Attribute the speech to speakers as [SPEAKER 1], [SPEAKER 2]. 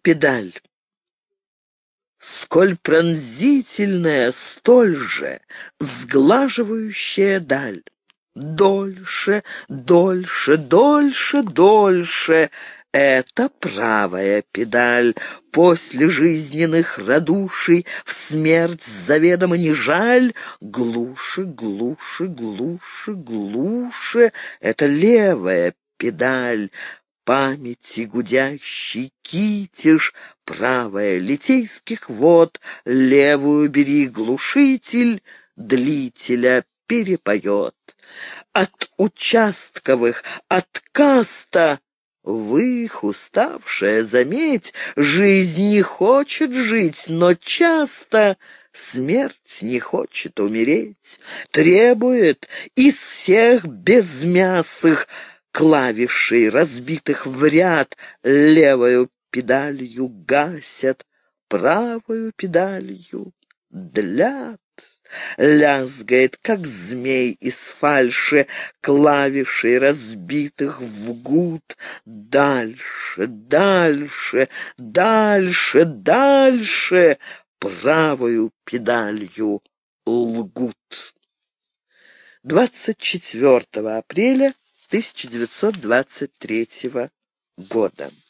[SPEAKER 1] педаль. Сколь пронзительная, столь же сглаживающая даль. Дольше, дольше, дольше, дольше — это правая педаль. После жизненных радуший в смерть заведомо не жаль. Глуше, глуше, глуше, глуше — это левая педаль. Памяти гудящий китеж, правая литейских вод, левую бери глушитель, длителя перепоет. От участковых, от каста вы их уставшая, заметь, жизнь не хочет жить, но часто смерть не хочет умереть, требует из всех безмясых клавишей, разбитых в ряд, левою педалью гасят, правою педалью длят. Лязгает, как змей из фальши, клавишей разбитых в гуд. Дальше, дальше, дальше, дальше правою педалью лгут. 24 апреля 1923 года.